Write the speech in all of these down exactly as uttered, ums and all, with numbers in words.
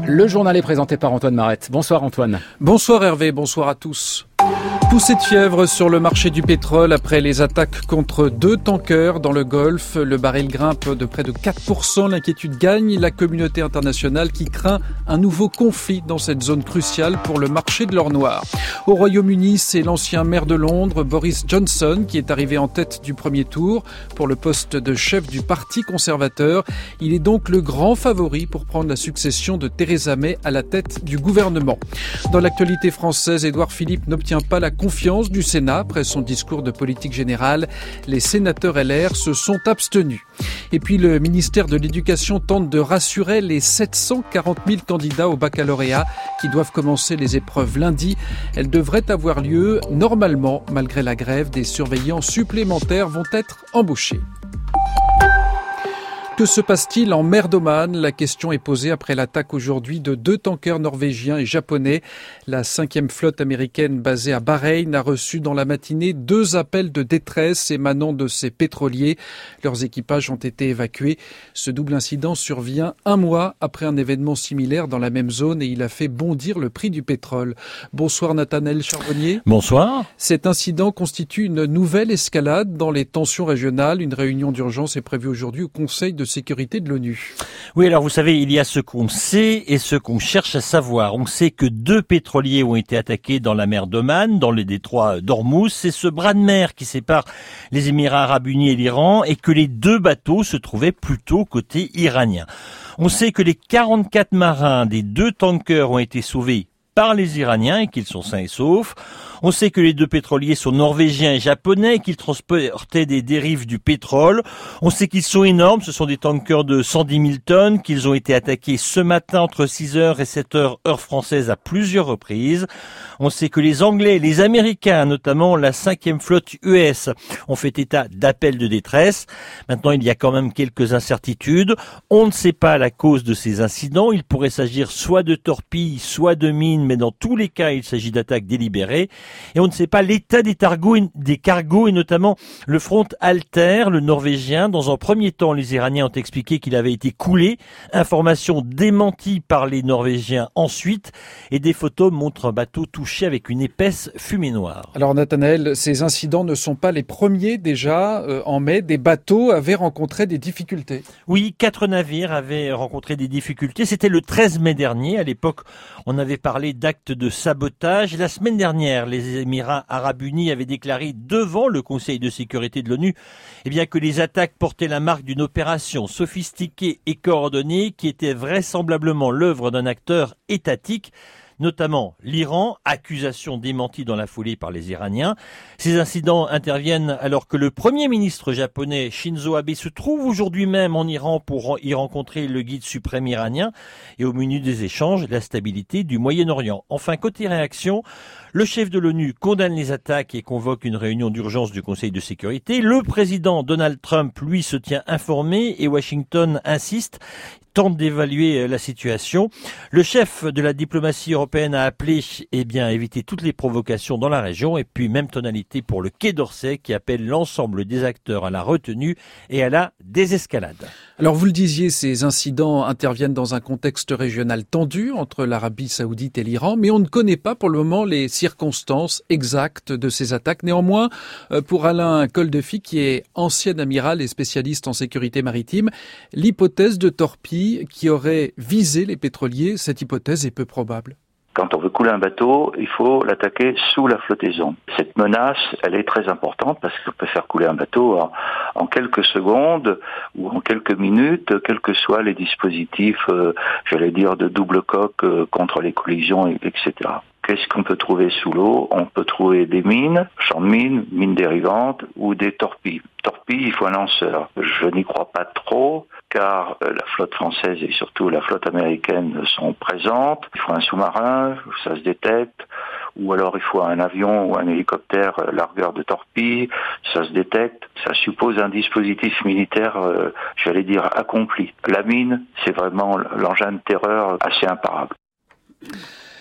Le journal est présenté par Antoine Marette. Bonsoir Antoine. Bonsoir Hervé, bonsoir à tous. Poussée de fièvre sur le marché du pétrole après les attaques contre deux tankers dans le Golfe. Le baril grimpe de près de quatre pour cent. L'inquiétude gagne la communauté internationale qui craint un nouveau conflit dans cette zone cruciale pour le marché de l'or noir. Au Royaume-Uni, c'est l'ancien maire de Londres, Boris Johnson, qui est arrivé en tête du premier tour pour le poste de chef du Parti conservateur. Il est donc le grand favori pour prendre la succession de Theresa May à la tête du gouvernement. Dans l'actualité française, Édouard Philippe n'obtient pas la confiance du Sénat après son discours de politique générale. Les sénateurs L R se sont abstenus. Et puis le ministère de l'Éducation tente de rassurer les sept cent quarante mille candidats au baccalauréat qui doivent commencer les épreuves lundi. Elles devraient avoir lieu normalement. Malgré la grève, des surveillants supplémentaires vont être embauchés. Que se passe-t-il en mer d'Oman? La question est posée après l'attaque aujourd'hui de deux tankers norvégiens et japonais. La cinquième flotte américaine basée à Bahreïn a reçu dans la matinée deux appels de détresse émanant de ces pétroliers. Leurs équipages ont été évacués. Ce double incident survient un mois après un événement similaire dans la même zone et il a fait bondir le prix du pétrole. Bonsoir Nathanaël Charbonnier. Bonsoir. Cet incident constitue une nouvelle escalade dans les tensions régionales. Une réunion d'urgence est prévue aujourd'hui au Conseil de sécurité de l'ONU. Oui, alors vous savez, il y a ce qu'on sait et ce qu'on cherche à savoir. On sait que deux pétroliers ont été attaqués dans la mer d'Oman, dans le détroit d'Ormuz. C'est ce bras de mer qui sépare les Émirats arabes unis et l'Iran et que les deux bateaux se trouvaient plutôt côté iranien. On sait que les quarante-quatre marins des deux tankers ont été sauvés par les Iraniens et qu'ils sont sains et saufs. On sait que les deux pétroliers sont norvégiens et japonais et qu'ils transportaient des dérives du pétrole. On sait qu'ils sont énormes, ce sont des tankers de cent dix mille tonnes, qu'ils ont été attaqués ce matin entre six heures et sept heures heure française à plusieurs reprises. On sait que les Anglais et les Américains, notamment la cinquième flotte U S, ont fait état d'appels de détresse. Maintenant, il y a quand même quelques incertitudes. On ne sait pas la cause de ces incidents. Il pourrait s'agir soit de torpilles, soit de mines, mais dans tous les cas, il s'agit d'attaques délibérées. Et on ne sait pas l'état des, targos, des cargos et notamment le front Altair, le norvégien. Dans un premier temps, les Iraniens ont expliqué qu'il avait été coulé. Information démentie par les Norvégiens ensuite. Et des photos montrent un bateau touché avec une épaisse fumée noire. Alors Nathanaël, ces incidents ne sont pas les premiers déjà. Euh, en mai, des bateaux avaient rencontré des difficultés. Oui, quatre navires avaient rencontré des difficultés. C'était le treize mai dernier. À l'époque, on avait parlé d'actes de sabotage. La semaine dernière, les Émirats arabes unis avaient déclaré devant le Conseil de sécurité de l'ONU eh bien, que les attaques portaient la marque d'une opération sophistiquée et coordonnée qui était vraisemblablement l'œuvre d'un acteur étatique, notamment l'Iran, accusation démentie dans la foulée par les Iraniens. Ces incidents interviennent alors que le Premier ministre japonais Shinzo Abe se trouve aujourd'hui même en Iran pour y rencontrer le guide suprême iranien et au menu des échanges, la stabilité du Moyen-Orient. Enfin, côté réaction, le chef de l'ONU condamne les attaques et convoque une réunion d'urgence du Conseil de sécurité. Le président Donald Trump, lui, se tient informé et Washington insiste, tente d'évaluer la situation. Le chef de la diplomatie européenne a appelé eh bien, à éviter toutes les provocations dans la région et puis même tonalité pour le Quai d'Orsay qui appelle l'ensemble des acteurs à la retenue et à la désescalade. Alors vous le disiez, ces incidents interviennent dans un contexte régional tendu entre l'Arabie saoudite et l'Iran, mais on ne connaît pas pour le moment les circonstances exactes de ces attaques. Néanmoins, pour Alain Coldefi, qui est ancien amiral et spécialiste en sécurité maritime, l'hypothèse de torpille qui aurait visé les pétroliers, cette hypothèse est peu probable. Quand on veut couler un bateau, il faut l'attaquer sous la flottaison. Cette menace, elle est très importante parce qu'on peut faire couler un bateau en, en quelques secondes ou en quelques minutes, quels que soient les dispositifs, euh, j'allais dire, de double coque euh, contre les collisions, et cetera. Qu'est-ce qu'on peut trouver sous l'eau? On peut trouver des mines, champs de mines, mines dérivantes ou des torpilles. Torpilles, il faut un lanceur. Je n'y crois pas trop, car la flotte française et surtout la flotte américaine sont présentes. Il faut un sous-marin, ça se détecte. Ou alors il faut un avion ou un hélicoptère largueur de torpilles, ça se détecte. Ça suppose un dispositif militaire, euh, j'allais dire, accompli. La mine, c'est vraiment l'engin de terreur assez imparable.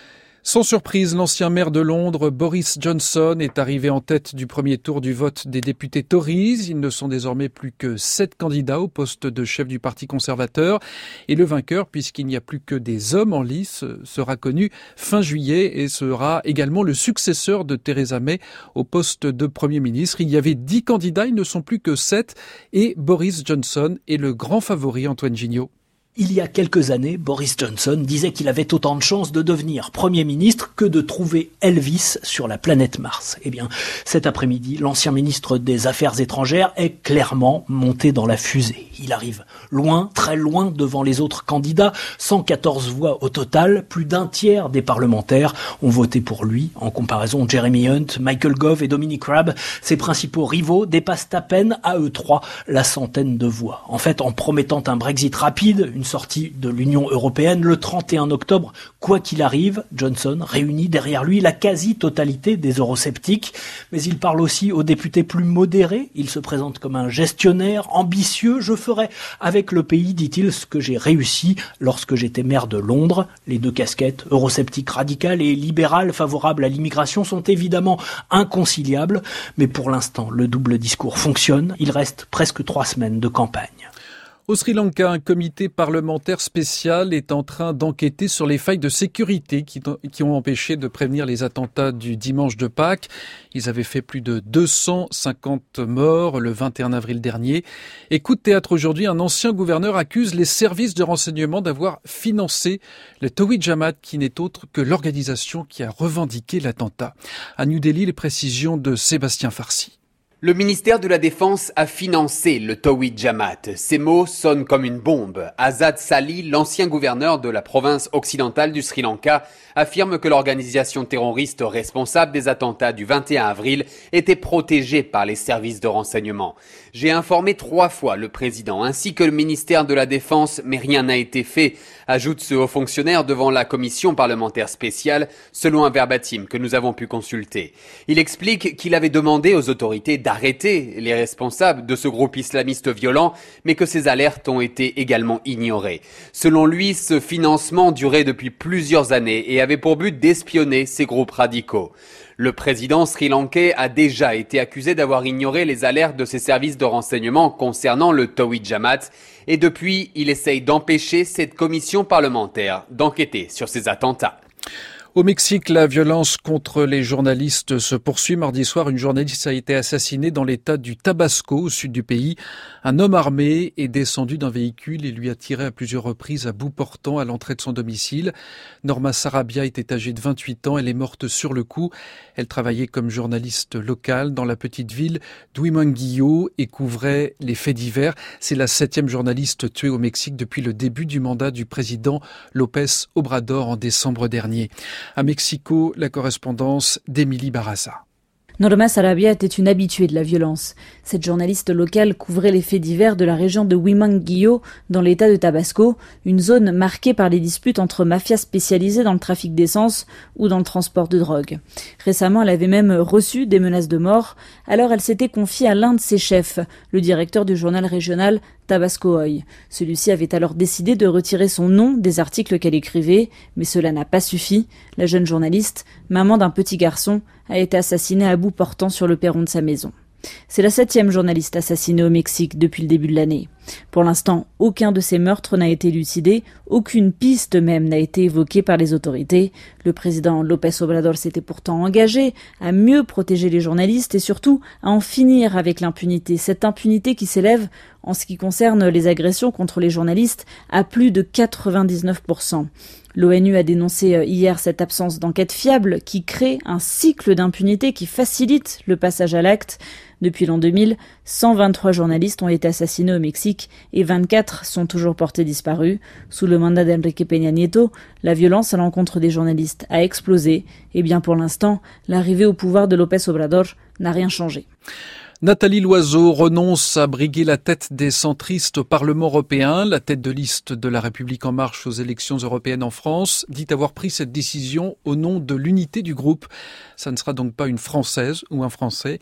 Sans surprise, l'ancien maire de Londres, Boris Johnson, est arrivé en tête du premier tour du vote des députés Tories. Ils ne sont désormais plus que sept candidats au poste de chef du Parti conservateur. Et le vainqueur, puisqu'il n'y a plus que des hommes en lice, sera connu fin juillet et sera également le successeur de Theresa May au poste de Premier ministre. Il y avait dix candidats, ils ne sont plus que sept. Et Boris Johnson est le grand favori, Antoine Gignot. Il y a quelques années, Boris Johnson disait qu'il avait autant de chances de devenir Premier ministre que de trouver Elvis sur la planète Mars. Eh bien, cet après-midi, l'ancien ministre des Affaires étrangères est clairement monté dans la fusée. Il arrive loin, très loin devant les autres candidats, cent quatorze voix au total, plus d'un tiers des parlementaires ont voté pour lui. En comparaison, Jeremy Hunt, Michael Gove et Dominic Raab, ses principaux rivaux, dépassent à peine à eux trois la centaine de voix. En fait, en promettant un Brexit rapide, une sortie de l'Union européenne le trente et un octobre, quoi qu'il arrive, Johnson réunit derrière lui la quasi-totalité des eurosceptiques, mais il parle aussi aux députés plus modérés. Il se présente comme un gestionnaire ambitieux. Je ferai avec le pays, dit-il, ce que j'ai réussi lorsque j'étais maire de Londres. Les deux casquettes, eurosceptique radicale et libérale favorable à l'immigration, sont évidemment inconciliables, mais pour l'instant, le double discours fonctionne. Il reste presque trois semaines de campagne. Au Sri Lanka, un comité parlementaire spécial est en train d'enquêter sur les failles de sécurité qui, qui ont empêché de prévenir les attentats du dimanche de Pâques. Ils avaient fait plus de deux cent cinquante morts le vingt et un avril dernier. Et coup de théâtre aujourd'hui, un ancien gouverneur accuse les services de renseignement d'avoir financé le Tawhid Jamaat, qui n'est autre que l'organisation qui a revendiqué l'attentat. À New Delhi, les précisions de Sébastien Farsi. Le ministère de la Défense a financé le Tawhid Jamaat. Ces mots sonnent comme une bombe. Azad Sali, l'ancien gouverneur de la province occidentale du Sri Lanka, affirme que l'organisation terroriste responsable des attentats du vingt et un avril était protégée par les services de renseignement. J'ai informé trois fois le président ainsi que le ministère de la Défense, mais rien n'a été fait, ajoute ce haut fonctionnaire devant la commission parlementaire spéciale, selon un verbatim que nous avons pu consulter. Il explique qu'il avait demandé aux autorités d'arrêter les responsables de ce groupe islamiste violent, mais que ces alertes ont été également ignorées. Selon lui, ce financement durait depuis plusieurs années et avait pour but d'espionner ces groupes radicaux. Le président sri-lankais a déjà été accusé d'avoir ignoré les alertes de ses services de renseignement concernant le Tawhid Jamaat et depuis, il essaye d'empêcher cette commission parlementaire d'enquêter sur ces attentats. Au Mexique, la violence contre les journalistes se poursuit. Mardi soir, une journaliste a été assassinée dans l'état du Tabasco, au sud du pays. Un homme armé est descendu d'un véhicule et lui a tiré à plusieurs reprises à bout portant à l'entrée de son domicile. Norma Sarabia était âgée de vingt-huit ans. Elle est morte sur le coup. Elle travaillait comme journaliste locale dans la petite ville d'Huimanguillo et couvrait les faits divers. C'est la septième journaliste tuée au Mexique depuis le début du mandat du président López Obrador en décembre dernier. À Mexico, la correspondance d'Émilie Barraza. Norma Sarabia était une habituée de la violence. Cette journaliste locale couvrait les faits divers de la région de Huimanguillo, dans l'état de Tabasco, une zone marquée par les disputes entre mafias spécialisées dans le trafic d'essence ou dans le transport de drogue. Récemment, elle avait même reçu des menaces de mort, alors elle s'était confiée à l'un de ses chefs, le directeur du journal régional Tabasco Hoy. Celui-ci avait alors décidé de retirer son nom des articles qu'elle écrivait, mais cela n'a pas suffi. La jeune journaliste, maman d'un petit garçon, a été assassinée à bout portant sur le perron de sa maison. C'est la septième journaliste assassinée au Mexique depuis le début de l'année. Pour l'instant, aucun de ces meurtres n'a été élucidé, aucune piste même n'a été évoquée par les autorités. Le président López Obrador s'était pourtant engagé à mieux protéger les journalistes et surtout à en finir avec l'impunité. Cette impunité qui s'élève, en ce qui concerne les agressions contre les journalistes, à plus de quatre-vingt-dix-neuf pour cent. L'ONU a dénoncé hier cette absence d'enquête fiable qui crée un cycle d'impunité qui facilite le passage à l'acte. Depuis l'an deux mille, cent vingt-trois journalistes ont été assassinés au Mexique et vingt-quatre sont toujours portés disparus. Sous le mandat d'Enrique Peña Nieto, la violence à l'encontre des journalistes a explosé. Et bien pour l'instant, l'arrivée au pouvoir de López Obrador n'a rien changé. Nathalie Loiseau renonce à briguer la tête des centristes au Parlement européen. La tête de liste de La République En Marche aux élections européennes en France dit avoir pris cette décision au nom de l'unité du groupe. Ça ne sera donc pas une Française ou un Français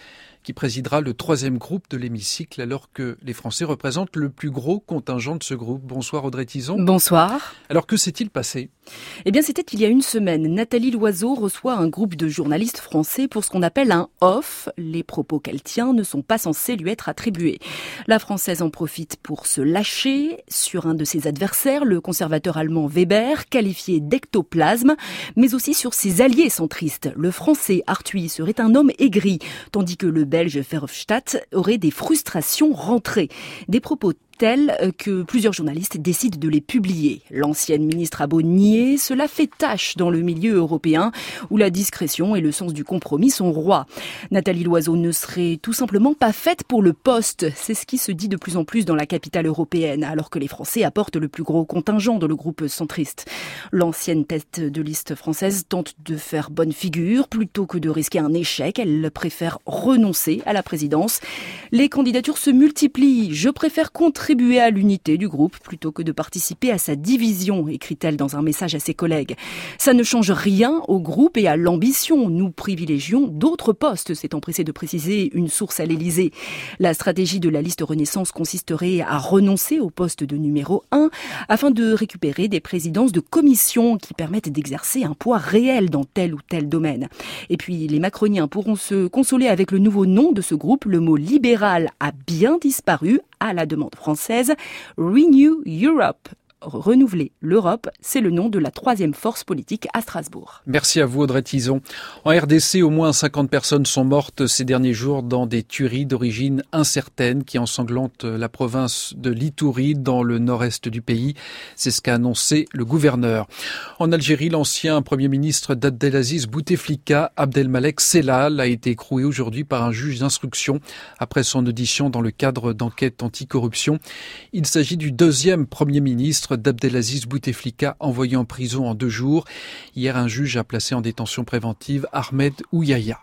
qui présidera le troisième groupe de l'hémicycle alors que les Français représentent le plus gros contingent de ce groupe. Bonsoir Audrey Tizon. Bonsoir. Alors que s'est-il passé ? Eh bien c'était il y a une semaine. Nathalie Loiseau reçoit un groupe de journalistes français pour ce qu'on appelle un off. Les propos qu'elle tient ne sont pas censés lui être attribués. La Française en profite pour se lâcher sur un de ses adversaires, le conservateur allemand Weber, qualifié d'ectoplasme, mais aussi sur ses alliés centristes. Le Français Arthuis serait un homme aigri, tandis que le Belge Verhofstadt aurait des frustrations rentrées. Des propos tels que plusieurs journalistes décident de les publier. L'ancienne ministre a beau nier, cela fait tache dans le milieu européen où la discrétion et le sens du compromis sont rois. Nathalie Loiseau ne serait tout simplement pas faite pour le poste. C'est ce qui se dit de plus en plus dans la capitale européenne, alors que les Français apportent le plus gros contingent dans le groupe centriste. L'ancienne tête de liste française tente de faire bonne figure. Plutôt que de risquer un échec, elle préfère renoncer à la présidence. Les candidatures se multiplient. Je préfère contribuer à l'unité du groupe plutôt que de participer à sa division, écrit-elle dans un message à ses collègues. Ça ne change rien au groupe et à l'ambition. Nous privilégions d'autres postes, s'est empressé de préciser une source à l'Élysée. La stratégie de la liste Renaissance consisterait à renoncer au poste de numéro un afin de récupérer des présidences de commissions qui permettent d'exercer un poids réel dans tel ou tel domaine. Et puis les macroniens pourront se consoler avec le nouveau nom de ce groupe. Le mot libéral a bien disparu à la demande française. Renew Europe. Renouveler l'Europe, c'est le nom de la troisième force politique à Strasbourg. Merci à vous Audrey Tizon. En R D C, au moins cinquante personnes sont mortes ces derniers jours dans des tueries d'origine incertaine qui ensanglantent la province de l'Itourie dans le nord-est du pays. C'est ce qu'a annoncé le gouverneur. En Algérie, l'ancien premier ministre d'Abdelaziz Bouteflika, Abdelmalek Sellal, a été écroué aujourd'hui par un juge d'instruction après son audition dans le cadre d'enquêtes anticorruption. Il s'agit du deuxième premier ministre d'Abdelaziz Bouteflika envoyé en prison en deux jours. Hier, un juge a placé en détention préventive Ahmed Ouyaya.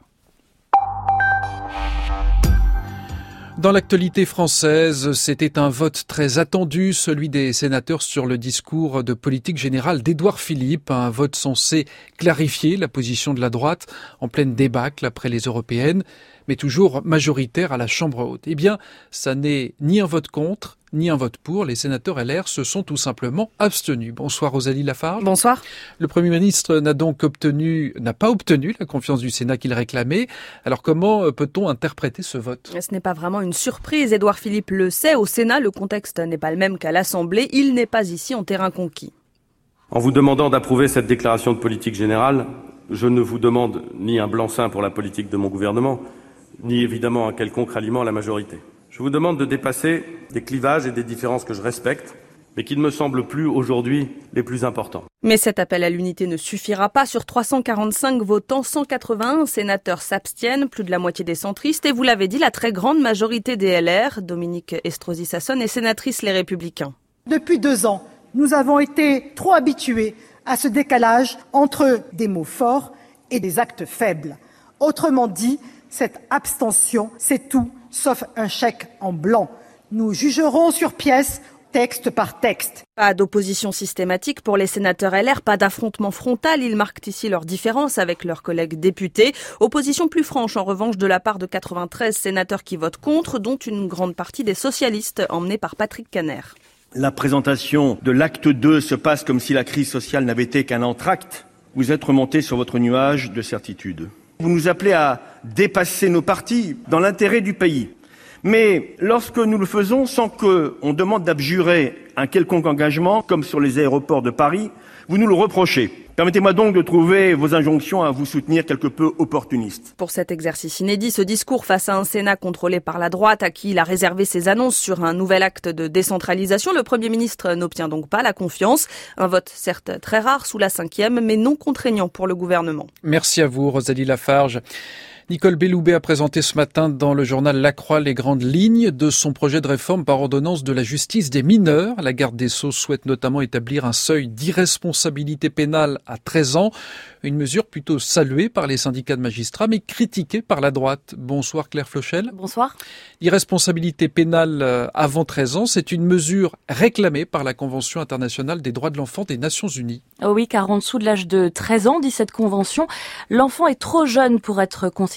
Dans l'actualité française, c'était un vote très attendu, celui des sénateurs sur le discours de politique générale d'Édouard Philippe, un vote censé clarifier la position de la droite en pleine débâcle après les européennes, mais toujours majoritaire à la Chambre haute. Eh bien, ça n'est ni un vote contre, ni un vote pour. Les sénateurs L R se sont tout simplement abstenus. Bonsoir Rosalie Lafarge. Bonsoir. Le Premier ministre n'a donc obtenu, n'a pas obtenu la confiance du Sénat qu'il réclamait. Alors comment peut-on interpréter ce vote ? Ce n'est pas vraiment une surprise. Édouard Philippe le sait. Au Sénat, le contexte n'est pas le même qu'à l'Assemblée. Il n'est pas ici en terrain conquis. En vous demandant d'approuver cette déclaration de politique générale, je ne vous demande ni un blanc-seing pour la politique de mon gouvernement, ni évidemment un quelconque ralliement à la majorité. Je vous demande de dépasser des clivages et des différences que je respecte, mais qui ne me semblent plus aujourd'hui les plus importants. Mais cet appel à l'unité ne suffira pas. Sur trois cent quarante-cinq votants, cent quatre-vingt-un sénateurs s'abstiennent, plus de la moitié des centristes. Et vous l'avez dit, la très grande majorité des L R, Dominique Estrosi Sassone, est sénatrice Les Républicains. Depuis deux ans, nous avons été trop habitués à ce décalage entre des mots forts et des actes faibles. Autrement dit, cette abstention, c'est tout sauf un chèque en blanc. Nous jugerons sur pièce, texte par texte. Pas d'opposition systématique pour les sénateurs L R, pas d'affrontement frontal. Ils marquent ici leur différence avec leurs collègues députés. Opposition plus franche, en revanche, de la part de quatre-vingt-treize sénateurs qui votent contre, dont une grande partie des socialistes, emmenés par Patrick Kanner. La présentation de l'acte deux se passe comme si la crise sociale n'avait été qu'un entracte. Vous êtes remonté sur votre nuage de certitude. Vous nous appelez à dépasser nos partis dans l'intérêt du pays. Mais lorsque nous le faisons sans qu'on demande d'abjurer un quelconque engagement, comme sur les aéroports de Paris, vous nous le reprochez. Permettez-moi donc de trouver vos injonctions à vous soutenir quelque peu opportunistes. Pour cet exercice inédit, ce discours face à un Sénat contrôlé par la droite à qui il a réservé ses annonces sur un nouvel acte de décentralisation, le Premier ministre n'obtient donc pas la confiance. Un vote certes très rare sous la cinquième, mais non contraignant pour le gouvernement. Merci à vous, Rosalie Lafarge. Nicole Belloubet a présenté ce matin dans le journal La Croix les grandes lignes de son projet de réforme par ordonnance de la justice des mineurs. La garde des Sceaux souhaite notamment établir un seuil d'irresponsabilité pénale à treize ans, une mesure plutôt saluée par les syndicats de magistrats mais critiquée par la droite. Bonsoir Claire Flochel. Bonsoir. L'irresponsabilité pénale avant treize ans, c'est une mesure réclamée par la Convention internationale des droits de l'enfant des Nations Unies. Oh oui, car en dessous de l'âge de treize ans, dit cette convention, l'enfant est trop jeune pour être considéré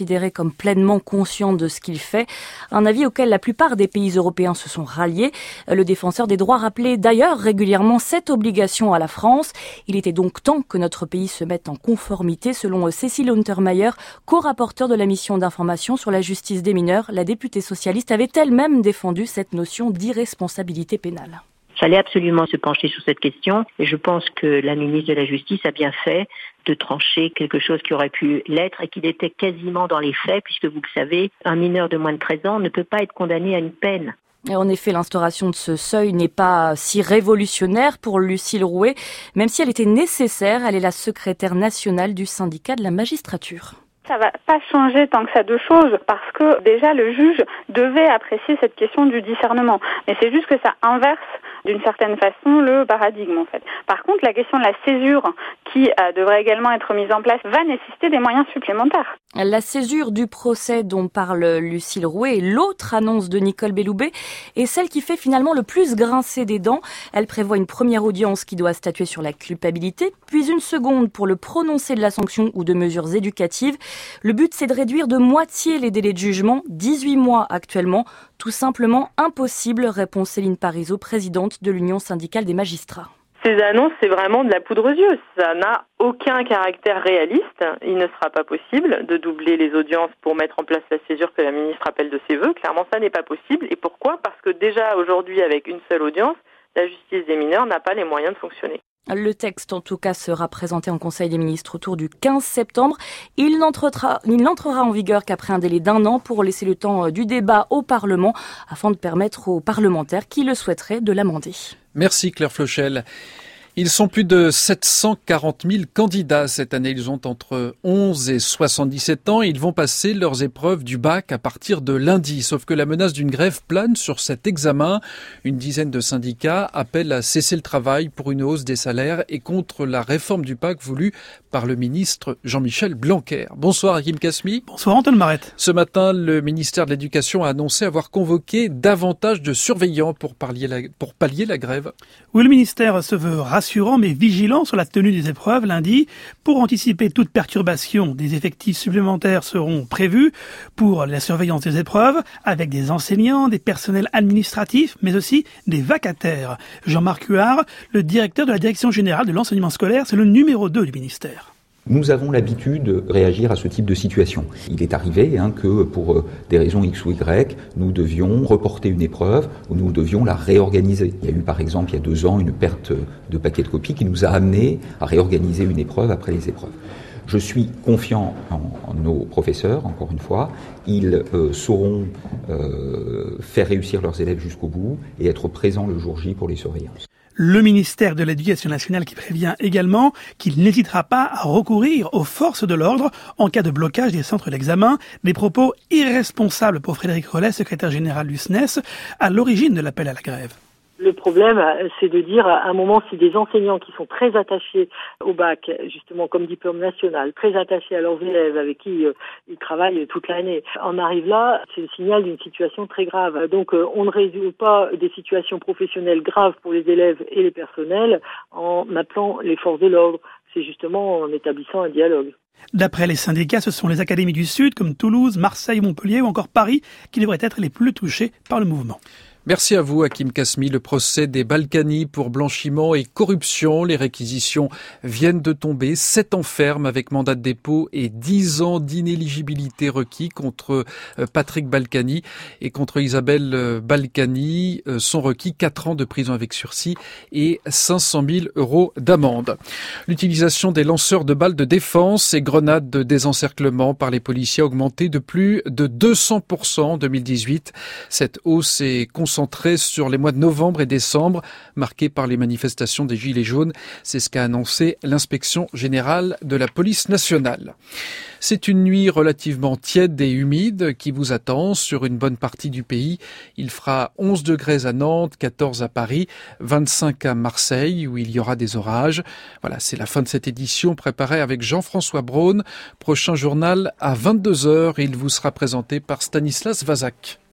considéré comme pleinement conscient de ce qu'il fait. Un avis auquel la plupart des pays européens se sont ralliés. Le défenseur des droits rappelait d'ailleurs régulièrement cette obligation à la France. Il était donc temps que notre pays se mette en conformité, selon Cécile Untermaier, co-rapporteure de la mission d'information sur la justice des mineurs. La députée socialiste avait elle-même défendu cette notion d'irresponsabilité pénale. Il fallait absolument se pencher sur cette question et je pense que la ministre de la Justice a bien fait de trancher quelque chose qui aurait pu l'être et qui était quasiment dans les faits, puisque vous le savez, un mineur de moins de treize ans ne peut pas être condamné à une peine. Et en effet, l'instauration de ce seuil n'est pas si révolutionnaire pour Lucille Rouet, même si elle était nécessaire. Elle est la secrétaire nationale du syndicat de la magistrature. Ça va pas changer tant que ça deux choses, parce que déjà le juge devait apprécier cette question du discernement. Mais c'est juste que ça inverse d'une certaine façon le paradigme en fait. Par contre, la question de la césure qui euh, devrait également être mise en place va nécessiter des moyens supplémentaires. La césure du procès dont parle Lucille Rouet est l'autre annonce de Nicole Belloubet et celle qui fait finalement le plus grincer des dents. Elle prévoit une première audience qui doit statuer sur la culpabilité, puis une seconde pour le prononcé de la sanction ou de mesures éducatives. Le but, c'est de réduire de moitié les délais de jugement, dix-huit mois actuellement. Tout simplement impossible, répond Céline Parizeau, présidente de l'Union syndicale des magistrats. Ces annonces, c'est vraiment de la poudre aux yeux. Ça n'a aucun caractère réaliste. Il ne sera pas possible de doubler les audiences pour mettre en place la césure que la ministre appelle de ses voeux. Clairement, ça n'est pas possible. Et pourquoi ? Parce que déjà aujourd'hui, avec une seule audience, la justice des mineurs n'a pas les moyens de fonctionner. Le texte, en tout cas, sera présenté en Conseil des ministres autour du quinze septembre. Il n'entrera, il n'entrera en vigueur qu'après un délai d'un an pour laisser le temps du débat au Parlement afin de permettre aux parlementaires qui le souhaiteraient de l'amender. Merci Claire Flochel. Ils sont plus de sept cent quarante mille candidats cette année. Ils ont entre onze et soixante-dix-sept ans. Ils vont passer leurs épreuves du bac à partir de lundi. Sauf que la menace d'une grève plane sur cet examen. Une dizaine de syndicats appellent à cesser le travail pour une hausse des salaires et contre la réforme du bac voulue par le ministre Jean-Michel Blanquer. Bonsoir Hakim Kasmi. Bonsoir Antoine Marette. Ce matin, le ministère de l'Éducation a annoncé avoir convoqué davantage de surveillants pour pallier la, pour pallier la grève. Oui, le ministère se veut rassurant mais vigilant sur la tenue des épreuves lundi. Pour anticiper toute perturbation, des effectifs supplémentaires seront prévus pour la surveillance des épreuves avec des enseignants, des personnels administratifs, mais aussi des vacataires. Jean-Marc Huard, le directeur de la Direction générale de l'enseignement scolaire, c'est le numéro deux du ministère. Nous avons l'habitude de réagir à ce type de situation. Il est arrivé hein, que pour des raisons X ou Y, nous devions reporter une épreuve ou nous devions la réorganiser. Il y a eu par exemple il y a deux ans une perte de paquet de copies qui nous a amené à réorganiser une épreuve après les épreuves. Je suis confiant en, en nos professeurs, encore une fois. Ils euh, sauront euh, faire réussir leurs élèves jusqu'au bout et être présents le jour J pour les surveillances. Le ministère de l'Éducation nationale qui prévient également qu'il n'hésitera pas à recourir aux forces de l'ordre en cas de blocage des centres d'examen. Des propos irresponsables pour Frédéric Rollet, secrétaire général du S N E S, à l'origine de l'appel à la grève. Le problème, c'est de dire à un moment si des enseignants qui sont très attachés au bac, justement comme diplôme national, très attachés à leurs élèves avec qui euh, ils travaillent toute l'année, en arrivent là, c'est le signal d'une situation très grave. Donc euh, on ne résout pas des situations professionnelles graves pour les élèves et les personnels en appelant les forces de l'ordre. C'est justement en établissant un dialogue. D'après les syndicats, ce sont les académies du Sud comme Toulouse, Marseille, Montpellier ou encore Paris qui devraient être les plus touchés par le mouvement. Merci à vous, Hakim Kasmi. Le procès des Balkany pour blanchiment et corruption. Les réquisitions viennent de tomber. Sept ans ferme avec mandat de dépôt et dix ans d'inéligibilité requis contre Patrick Balkany et contre Isabelle Balkany sont requis quatre ans de prison avec sursis et cinq cent mille euros d'amende. L'utilisation des lanceurs de balles de défense et grenades de désencerclement par les policiers a augmenté de plus de deux cents pour cent en deux mille dix-huit. Cette hausse est concentrée sur les mois de novembre et décembre, marqués par les manifestations des Gilets jaunes. C'est ce qu'a annoncé l'inspection générale de la police nationale. C'est une nuit relativement tiède et humide qui vous attend sur une bonne partie du pays. Il fera onze degrés à Nantes, quatorze à Paris, vingt-cinq à Marseille où il y aura des orages. Voilà, c'est la fin de cette édition préparée avec Jean-François Braun. Prochain journal à vingt-deux heures. Il vous sera présenté par Stanislas Vazak.